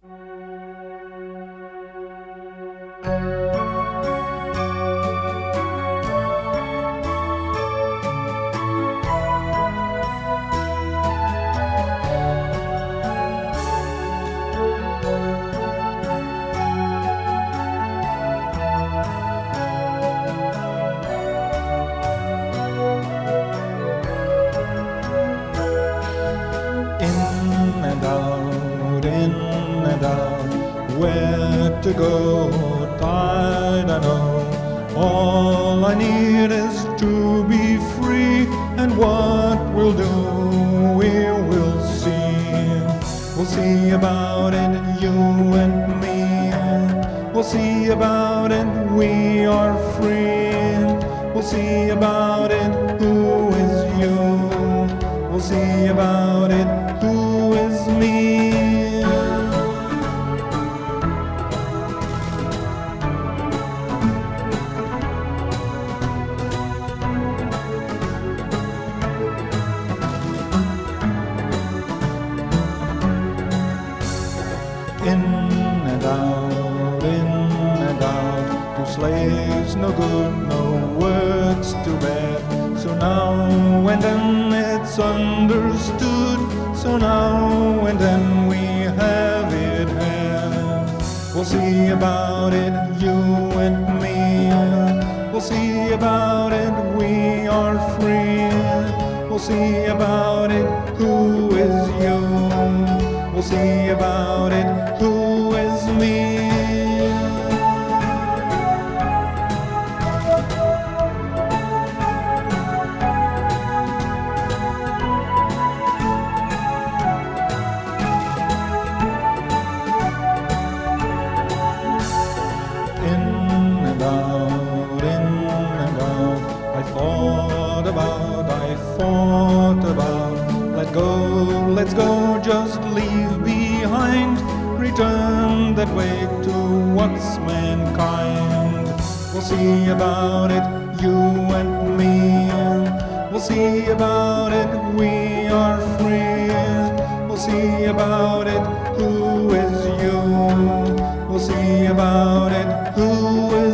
In and out, where to go, I don't know. All I need is to be free, and what we'll do, we will see. We'll see about it, you and me. We'll see about it, we are free. We'll see about it, who is you? We'll see about it, who is me? In and out, to slaves no good, no words to bad. So now and then it's understood, so now and then we have it had. We'll see about it, you and me. We'll see about it, we are free. We'll see about it, who is you? We'll see about it, who is me? In and out, I thought about, let's go, just leave behind, return that way to what's mankind. We'll see about it, you and me. We'll see about it, we are free. We'll see about it, who is you? We'll see about it, who is